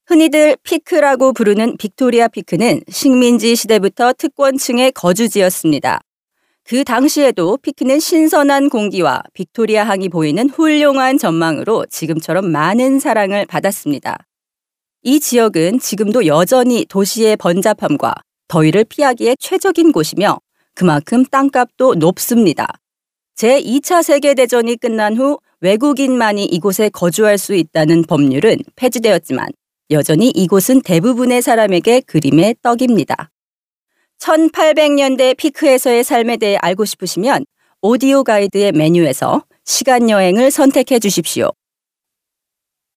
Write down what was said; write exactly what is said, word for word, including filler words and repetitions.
흔히들 피크라고 부르는 빅토리아 피크는 식민지 시대부터 특권층의 거주지였습니다. 그 당시에도 피크는 신선한 공기와 빅토리아 항이 보이는 훌륭한 전망으로 지금처럼 많은 사랑을 받았습니다. 이 지역은 지금도 여전히 도시의 번잡함과 더위를 피하기에 최적인 곳이며 그만큼 땅값도 높습니다. 제이 차 세계대전이 끝난 후 외국인만이 이곳에 거주할 수 있다는 법률은 폐지되었지만 여전히 이곳은 대부분의 사람에게 그림의 떡입니다. 천팔백 년대 피크에서의 삶에 대해 알고 싶으시면 오디오 가이드의 메뉴에서 시간여행을 선택해 주십시오.